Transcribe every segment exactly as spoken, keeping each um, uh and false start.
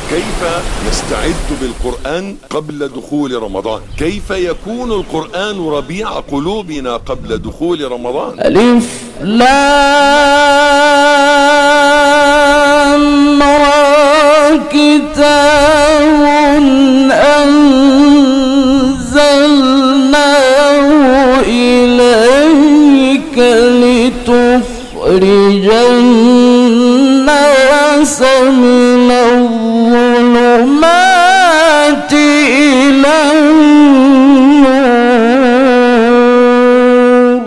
كيف نستعد بالقرآن قبل دخول رمضان؟ كيف يكون القرآن ربيع قلوبنا قبل دخول رمضان؟ ألف لام را كتاب أنزلناه إليك لتخرج الناس من الظلمات إلى النور.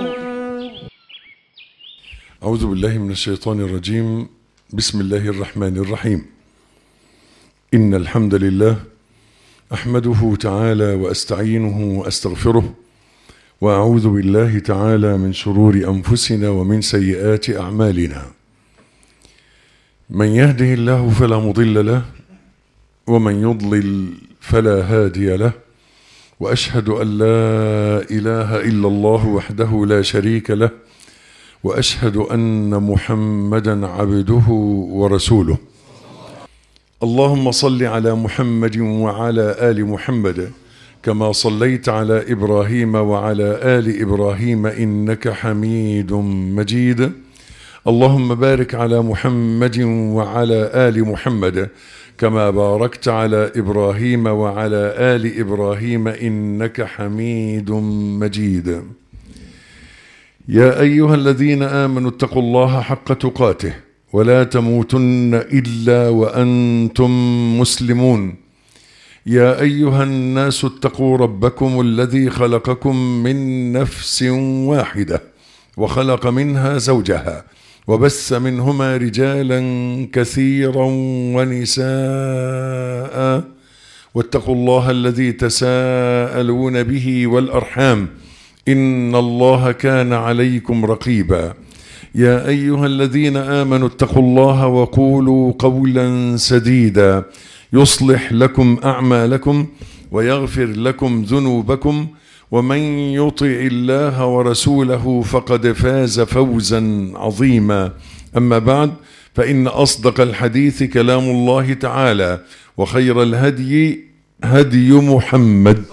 أعوذ بالله من الشيطان الرجيم. بسم الله الرحمن الرحيم. إن الحمد لله أحمده تعالى وأستعينه وأستغفره، وأعوذ بالله تعالى من شرور أنفسنا ومن سيئات أعمالنا. من يهده الله فلا مضل له، ومن يضلل فلا هادي له، وأشهد أن لا إله إلا الله وحده لا شريك له، وأشهد أن محمدا عبده ورسوله. اللهم صل على محمد وعلى آل محمد كما صليت على إبراهيم وعلى آل إبراهيم إنك حميد مجيد. اللهم بارك على محمد وعلى آل محمد كما باركت على إبراهيم وعلى آل إبراهيم إنك حميد مجيد. يا أيها الذين آمنوا اتقوا الله حق تقاته ولا تموتن إلا وأنتم مسلمون. يا أيها الناس اتقوا ربكم الذي خلقكم من نفس واحدة وخلق منها زوجها وبث منهما رجالا كثيرا ونساء، واتقوا الله الذي تساءلون به والأرحام إن الله كان عليكم رقيبا. يا أيها الذين آمنوا اتقوا الله وقولوا قولا سديدا يصلح لكم أعمالكم ويغفر لكم ذنوبكم، ومن يطع الله ورسوله فقد فاز فوزا عظيما. أما بعد، فإن أصدق الحديث كلام الله تعالى، وخير الهدي هدي محمد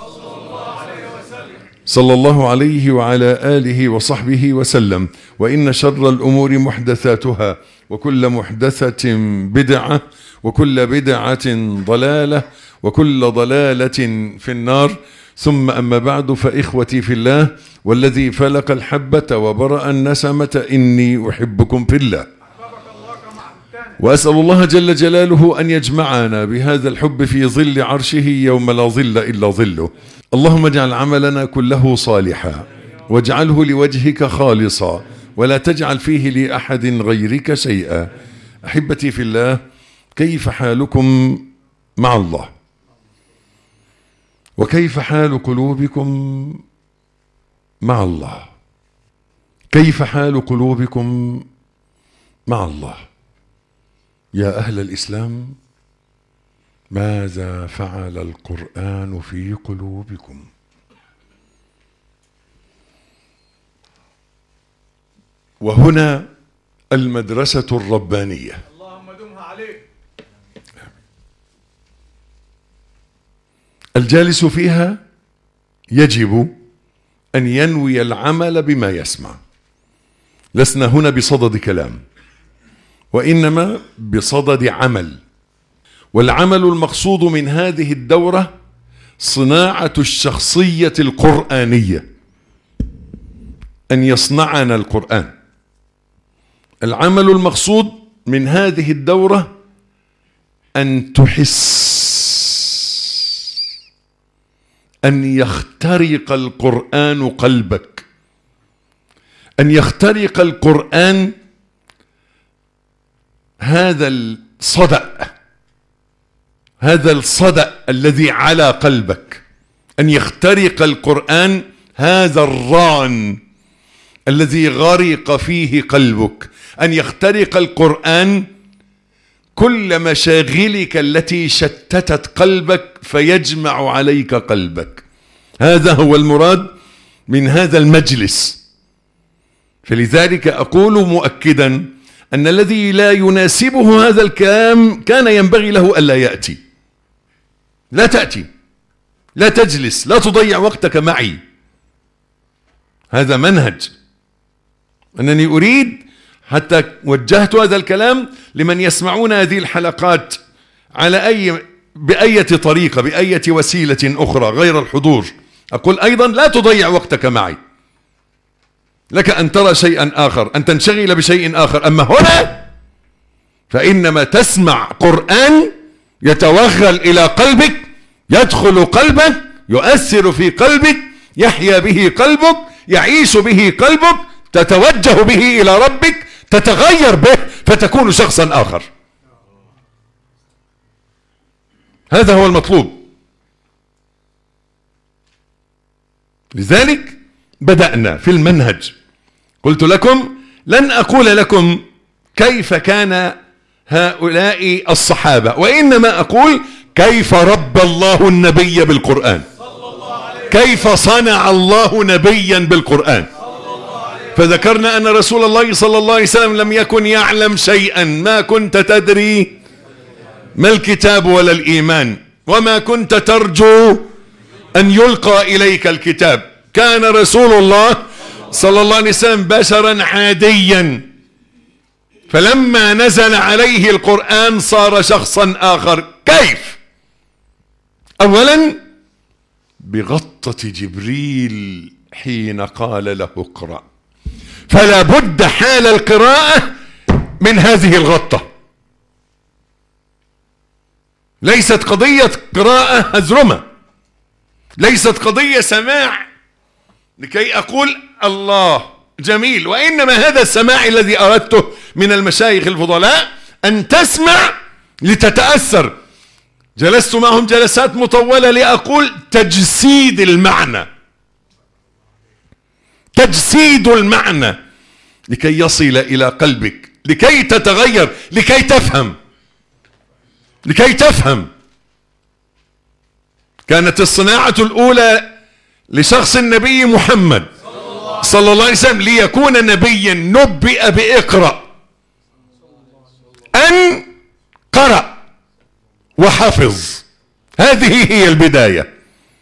صلى الله عليه وعلى آله وصحبه وسلم. وإن شر الأمور محدثاتها، وكل محدثة بدعة، وكل بدعة ضلالة، وكل ضلالة في النار. ثم أما بعد، فإخوتي في الله والذي فلق الحبة وبرأ النسمة إني أحبكم في الله، وأسأل الله جل جلاله أن يجمعنا بهذا الحب في ظل عرشه يوم لا ظل إلا ظله. اللهم اجعل عملنا كله صالحا، واجعله لوجهك خالصا، ولا تجعل فيه لأحد غيرك شيئا. أحبتي في الله، كيف حالكم مع الله؟ وكيف حال قلوبكم مع الله؟ كيف حال قلوبكم مع الله؟ يا أهل الإسلام، ماذا فعل القرآن في قلوبكم؟ وهنا المدرسة الربانية. اللهم دمها عليك. الجالس فيها يجب أن ينوي العمل بما يسمع. لسنا هنا بصدد كلام، وإنما بصدد عمل. والعمل المقصود من هذه الدورة صناعة الشخصية القرآنية، أن يصنعنا القرآن. العمل المقصود من هذه الدورة أن تحس، أن يخترق القرآن قلبك، أن يخترق القرآن هذا الصدأ، هذا الصدأ الذي على قلبك، أن يخترق القرآن هذا الران الذي غرق فيه قلبك، أن يخترق القرآن كل مشاغلك التي شتتت قلبك فيجمع عليك قلبك. هذا هو المراد من هذا المجلس. فلذلك أقول مؤكدا أن الذي لا يناسبه هذا الكلام كان ينبغي له ألا يأتي. لا تأتي، لا تجلس، لا تضيع وقتك معي. هذا منهج أنني أريد، حتى وجهت هذا الكلام لمن يسمعون هذه الحلقات على أي بأية طريقة بأية وسيلة أخرى غير الحضور، أقول أيضا لا تضيع وقتك معي. لك أن ترى شيئا آخر، أن تنشغل بشيء آخر، أما هنا فإنما تسمع قرآن يتوغل إلى قلبك، يدخل قلبك، يؤثر في قلبك، يحيا به قلبك، يعيش به قلبك، تتوجه به إلى ربك، تتغير به فتكون شخصا آخر. هذا هو المطلوب. لذلك بدأنا في المنهج. قلت لكم لن أقول لكم كيف كان هؤلاء الصحابة، وإنما أقول كيف ربى الله النبي بالقرآن، كيف صنع الله نبيا بالقرآن. فذكرنا أن رسول الله صلى الله عليه وسلم لم يكن يعلم شيئا، ما كنت تدري ما الكتاب ولا الإيمان، وما كنت ترجو أن يلقى إليك الكتاب. كان رسول الله صلى الله عليه وسلم بشرا عاديا، فلما نزل عليه القرآن صار شخصا آخر. كيف؟ أولا بغطة جبريل حين قال له اقرأ، فلا بد حال القراءة من هذه الغطة. ليست قضية قراءة هزرمة، ليست قضية سماع لكي أقول الله جميل، وإنما هذا السماع الذي أردته من المشايخ الفضلاء، أن تسمع لتتأثر. جلست معهم جلسات مطولة لأقول تجسيد المعنى، تجسيد المعنى لكي يصل إلى قلبك، لكي تتغير، لكي تفهم، لكي تفهم. كانت الصناعة الأولى لشخص النبي محمد صلى الله عليه وسلم ليكون نبيا نبئ بإقرأ، أن قرأ وحفظ. هذه هي البداية.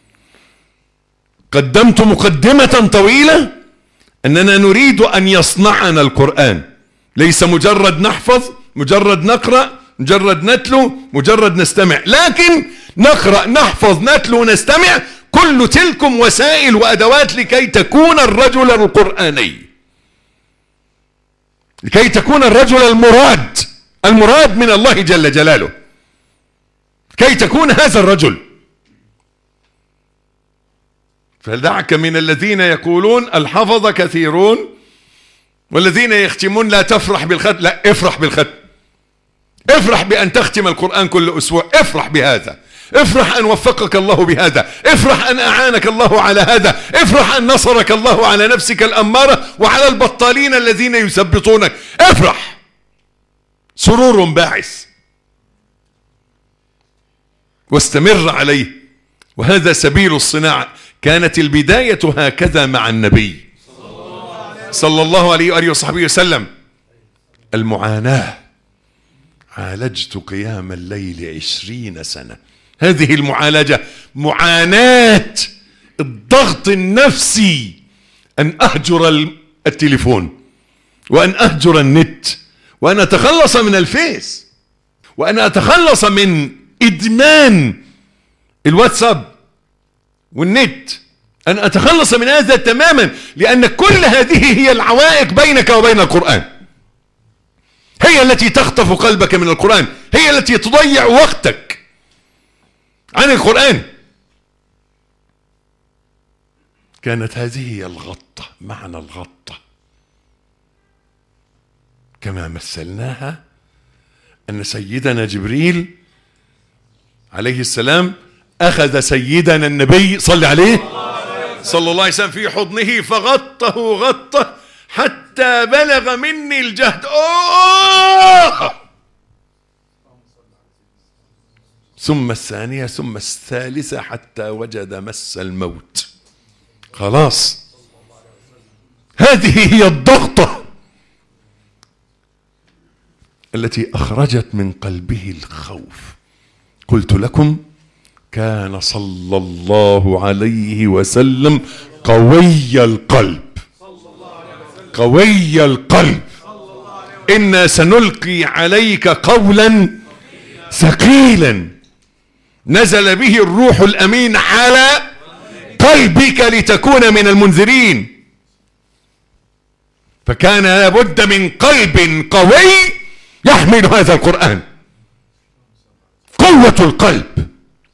قدمت مقدمة طويلة أننا نريد أن يصنعنا القرآن، ليس مجرد نحفظ، مجرد نقرأ، مجرد نتلو، مجرد نستمع، لكن نقرأ نحفظ نتلو نستمع، كل تلكم وسائل وأدوات لكي تكون الرجل القرآني، لكي تكون الرجل المراد، المراد من الله جل جلاله، كي تكون هذا الرجل. فدعك من الذين يقولون الحفظ كثيرون والذين يختمون لا تفرح بالختم. لا، افرح بالختم، افرح بأن تختم القرآن كل أسبوع، افرح بهذا، افرح أن وفقك الله بهذا، افرح أن أعانك الله على هذا، افرح أن نصرك الله على نفسك الأمارة وعلى البطالين الذين يثبطونك، افرح. سرور باعث، واستمر عليه، وهذا سبيل الصناعة. كانت البداية هكذا مع النبي صلى الله عليه وآله وصحبه وسلم. المعاناة، عالجت قيام الليل عشرين سنة. هذه المعالجة معاناة الضغط النفسي، أن أهجر التليفون، وأن أهجر النت، وأن أتخلص من الفيس، وأن أتخلص من إدمان الواتساب والنت، أن أتخلص من هذا تماما، لأن كل هذه هي العوائق بينك وبين القرآن، هي التي تخطف قلبك من القرآن، هي التي تضيع وقتك عن القرآن. كانت هذه هي الغطة، معنى الغطة كما مثلناها أن سيدنا جبريل عليه السلام أخذ سيدنا النبي صلى عليه صلى الله عليه وسلم في حضنه فغطه غطه حتى بلغ مني الجهد. أوه! ثم الثانية ثم الثالثة حتى وجد مس الموت. خلاص، هذه هي الضغطة. التي أخرجت من قلبه الخوف. قلت لكم كان صلى الله عليه وسلم قوي القلب، قوي القلب. إنا سنلقي عليك قولا ثقيلا نزل به الروح الأمين على قلبك لتكون من المنذرين. فكان لابد من قلب قوي يحمل هذا القرآن، قوة القلب.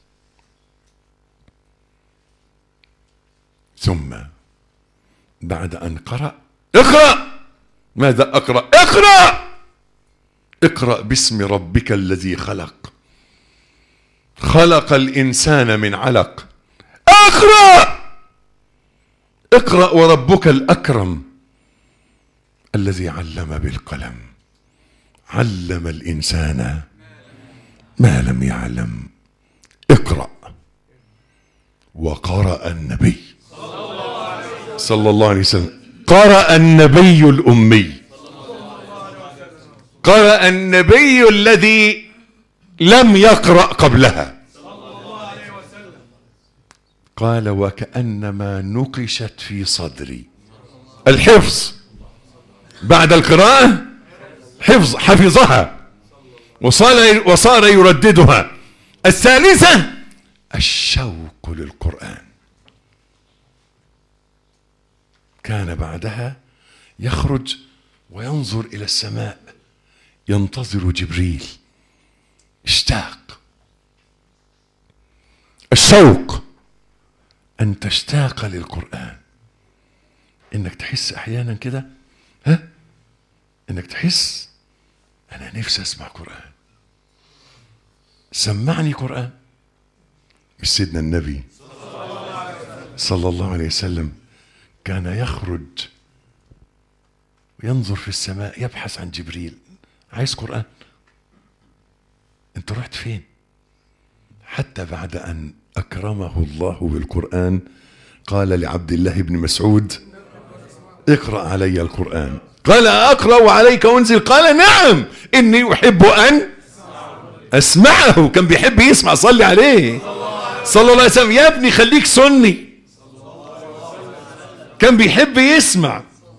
ثم بعد أن قرأ اقرأ. ماذا أقرأ؟ اقرأ. اقرأ باسم ربك الذي خلق، خلق الإنسان من علق. اقرأ. اقرأ وربك الأكرم الذي علم بالقلم، علم الإنسان ما لم يعلم. اقرأ. وقرأ النبي صلى الله عليه وسلم، قرأ النبي الأمي، قرأ النبي الذي لم يقرأ قبلها. قال وكأنما نقشت في صدري. الحفظ بعد القراءة، حفظ، حفظها وصار, وصار يرددها. الثالثة الشوق للقرآن. كان بعدها يخرج وينظر إلى السماء ينتظر جبريل، اشتاق. الشوق أن تشتاق للقرآن، إنك تحس أحيانا كده، ها، إنك تحس أنا نفسي أسمع قرآن، سمعني قرآن. مش سيدنا النبي صلى الله عليه وسلم كان يخرج وينظر في السماء يبحث عن جبريل، عايز قرآن، انت رحت فين؟ حتى بعد أن أكرمه الله بالقرآن قال لعبد الله بن مسعود اقرأ علي القرآن. قال أقرأ عليك أنزل؟ قال نعم إني أحب أن أسمعه. كان بيحب يسمع. صلي عليه صلى الله عليه وسلم. يا ابني خليك سني. كان بيحب يسمع.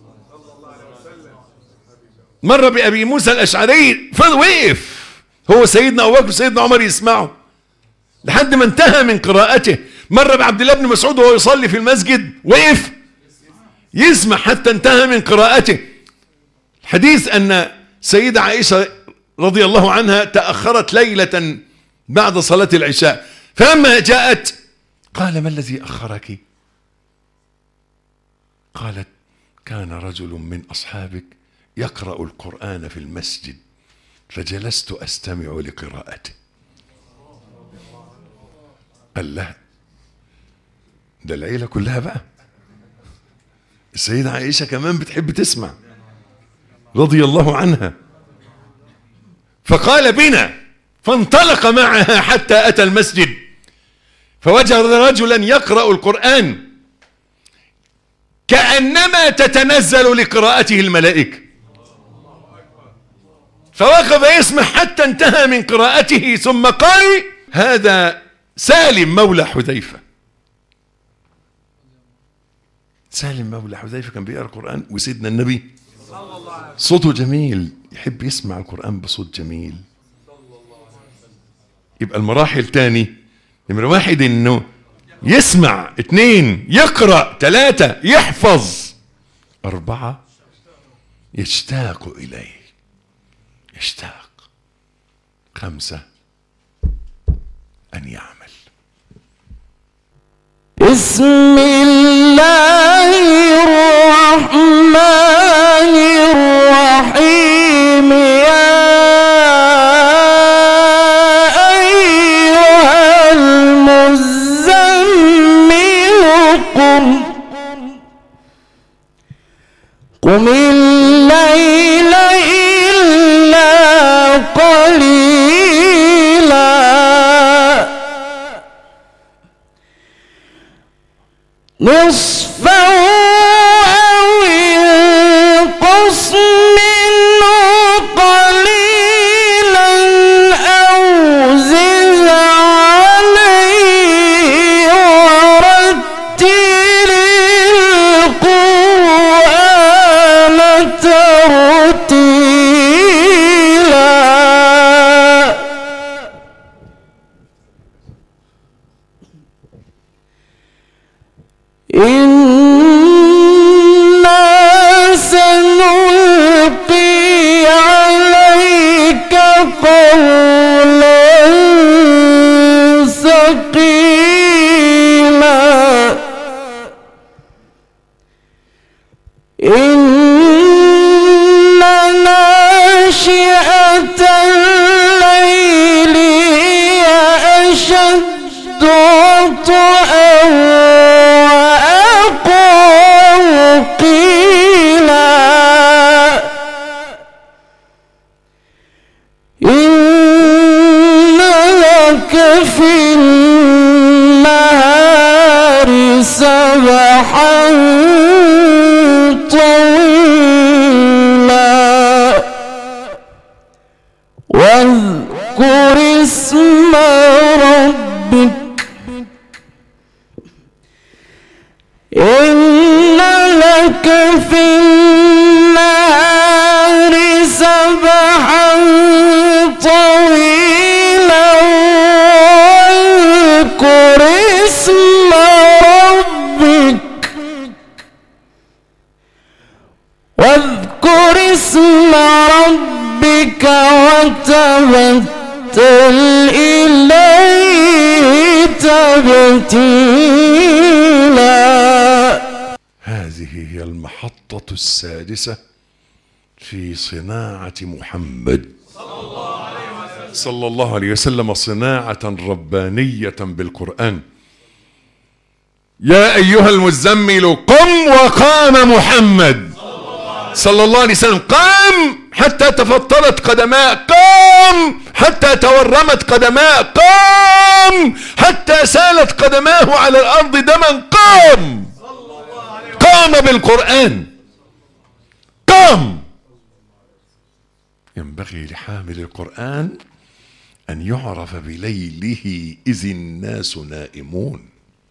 مر بأبي موسى الأشعري فوقف هو سيدنا أبو بكر وسيدنا عمر يسمعه لحد ما انتهى من قراءته. مر بعبد الله بن مسعود وهو يصلي في المسجد، وقف يسمع حتى انتهى من قراءته. الحديث أن سيدة عائشة رضي الله عنها تأخرت ليلة بعد صلاة العشاء، فلما جاءت قال ما الذي أخرك؟ قالت كان رجل من أصحابك يقرأ القرآن في المسجد فجلست أستمع لقراءته. قال له ده العيلة كلها بقى، السيدة عائشة كمان بتحب تسمع رضي الله عنها. فقال بنا، فانطلق معها حتى أتى المسجد فوجد رجلا يقرأ القرآن كأنما تتنزل لقراءته الملائكة، فوقف يسمع حتى انتهى من قراءته ثم قال هذا سالم مولى حذيفة. سالم مولى حذيفة كان بيقرأ القرآن، وسيدنا النبي صوته جميل، يحب يسمع القرآن بصوت جميل. يبقى المراحل تاني، نمرة واحد انه يسمع، اثنين يقرأ، ثلاثة يحفظ، أربعة يشتاق إليه، يشتاق، خمسة أن يعمل. بسم الله الرحمن الرحيم. يا أيها المزمل قم قم الليل إلا قليلا نصفه أو انقص منه قليلا الليل هي أشد وطئا وأقوم قيلا إن لك في النهار سبحا طويلا واذكر اسم ربك إن لك في النهار سبحا طويلا واذكر اسم ربك واذكر اسم ربك وتبتل إليه تبتيلا. هذه هي المحطة السادسة في صناعة محمد صلى الله عليه وسلم، صناعة ربانية بالقرآن. يا أيها المزمل قم وقام محمد صلى الله عليه وسلم، قام حتى تفطرت قدماه، قام حتى تورمت قدماه، قام حتى سالت قدماه على الأرض دما، قام قام بالقرآن، قام. ينبغي لحامل القرآن أن يعرف بليله إذ الناس نائمون.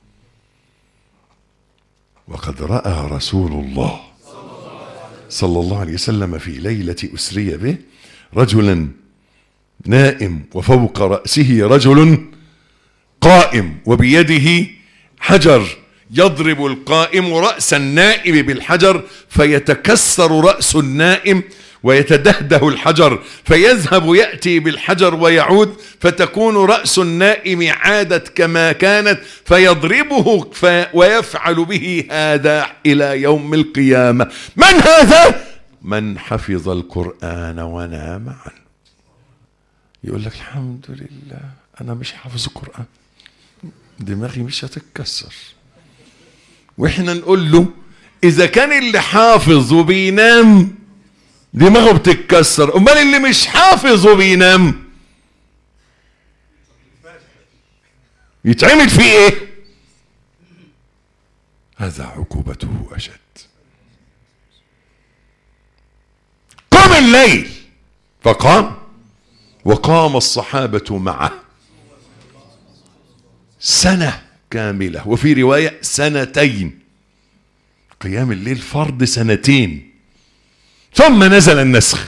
وقد رأى رسول الله صلى الله عليه وسلم في ليلة أسري به رجلا نائم وفوق رأسه رجل قائم وبيده حجر، يضرب القائم رأس النائم بالحجر فيتكسر رأس النائم ويتدهده الحجر، فيذهب يأتي بالحجر ويعود فتكون رأس النائم عادت كما كانت، فيضربه في ويفعل به هذا إلى يوم القيامة. من هذا؟ من حفظ القرآن ونام عنه. يقول لك الحمد لله أنا مش حافظ القرآن، دماغي مش هتتكسر. وإحنا نقول له إذا كان اللي حافظ وبينام دماغه بتتكسر، امال اللي مش حافظ وبينام يتعمل فيه ايه؟ هذا عقوبته اشد. قام الليل فقام وقام الصحابة معه سنة كاملة، وفي رواية سنتين. قيام الليل فرض سنتين، ثم نزل النسخ.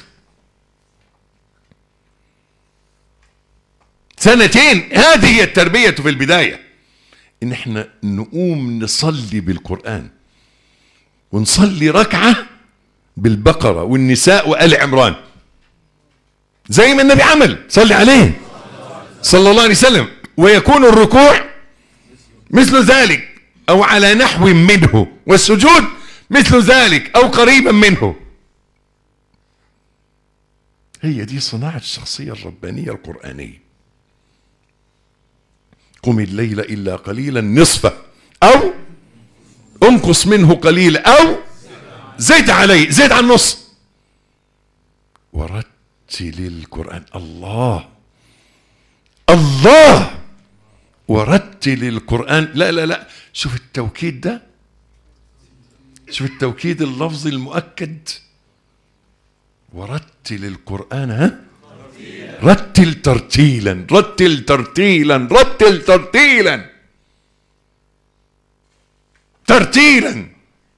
سنتين. هذه هي التربية في البداية، ان احنا نقوم نصلي بالقرآن، ونصلي ركعة بالبقرة والنساء وآل عمران زي ما النبي عمل صلي عليه صلى الله عليه وسلم، ويكون الركوع مثل ذلك او على نحو منه، والسجود مثل ذلك او قريبا منه. هي دي صناعة الشخصية الربانية القرآنية. قم الليل إلا قليلا نصفه أو انقص منه قليلا أو زد عليه، زد على النص. ورتل القرآن، الله الله ورتل القرآن. لا لا لا، شوف التوكيد ده، شوف التوكيد اللفظي المؤكد. ورتل القرآن ها رتل ترتيلا، رتل ترتيلا، رتل ترتيلا، ترتيلا.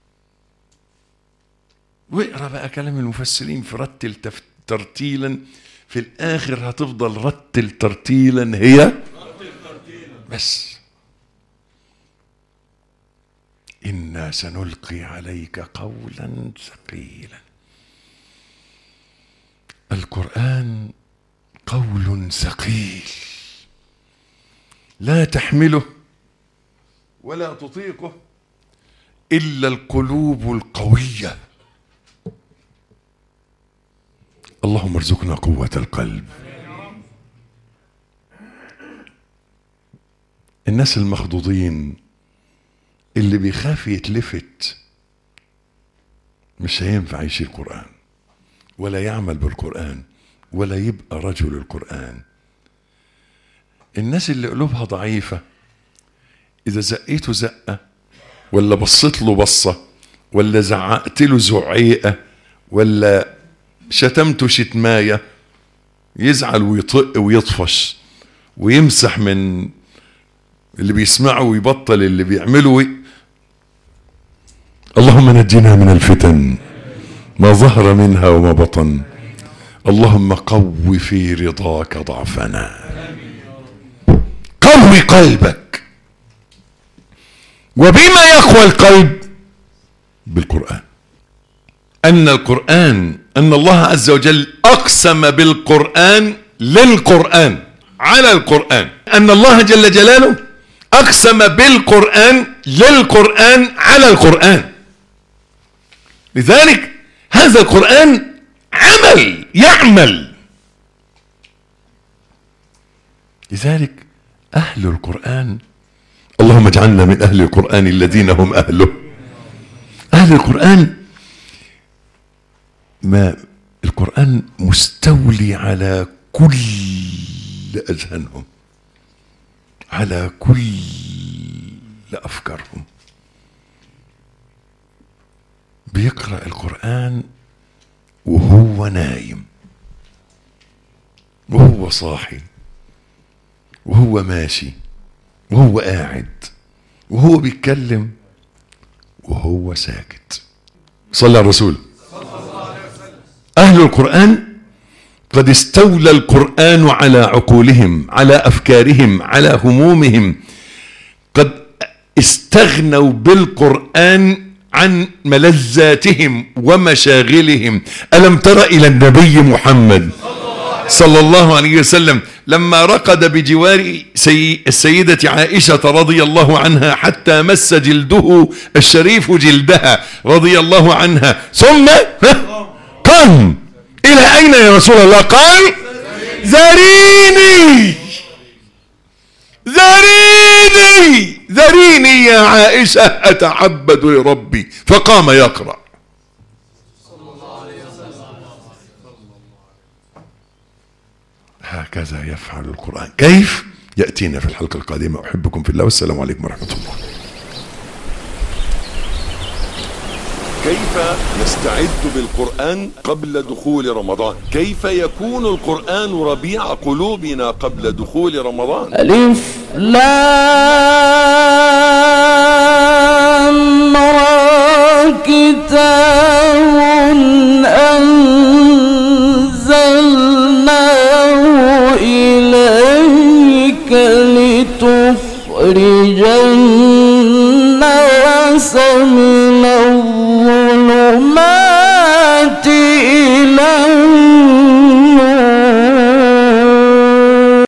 واقرا بقى كلام المفسرين في رتل ترتيلا، في الاخر هتفضل رتل ترتيلا هي بس. إنا سنلقي عليك قولا ثقيلا. القرآن قول ثقيل لا تحمله ولا تطيقه إلا القلوب القوية. اللهم ارزقنا قوة القلب. الناس المخضوضين اللي بيخاف يتلفت مش هينفع يشيل القرآن ولا يعمل بالقرآن ولا يبقى رجل القرآن. الناس اللي قلوبها ضعيفة إذا زقيته زقة ولا بصيت له بصة ولا زعقت له زعيقة ولا شتمته شتماية يزعل ويطق ويطفش ويمسح من اللي بيسمعه ويبطل اللي بيعمله وي... اللهم نجنا من الفتن ما ظهر منها وما بطن. اللهم قو في رضاك ضعفنا. قوي قلبك. وبما يقوى القلب؟ بالقرآن. أن القرآن أن الله عز وجل أقسم بالقرآن للقرآن على القرآن. أن الله جل جلاله أقسم بالقرآن للقرآن على القرآن. لذلك هذا القرآن عمل يعمل. لذلك أهل القرآن اللهم اجعلنا من أهل القرآن الذين هم أهله. أهل القرآن ما القرآن مستولي على كل أذهانهم على كل أفكارهم. بيقرأ القرآن وهو نايم وهو صاحي وهو ماشي وهو قاعد وهو بيتكلم وهو ساكت. صلى على الرسول. أهل القرآن قد استولى القرآن على عقولهم على أفكارهم على همومهم. قد استغنوا بالقرآن عن ملذاتهم ومشاغلهم. ألم تر إلى النبي محمد صلى الله عليه وسلم لما رقد بجوار سي السيدة عائشة رضي الله عنها حتى مس جلده الشريف جلدها رضي الله عنها ثم قال إلى أين يا رسول الله؟ قال ذريني ذريني ذريني يا عائشة أتعبد لربي. فقام يقرأ. هكذا يفعل القرآن. كيف؟ يأتينا في الحلقة القادمة. أحبكم في الله والسلام عليكم ورحمة الله. كيف نستعد بالقرآن قبل دخول رمضان؟ كيف يكون القرآن ربيع قلوبنا قبل دخول رمضان؟ ألف لام را كتاب أنزلناه إليك لتخرج الناس من الظلمات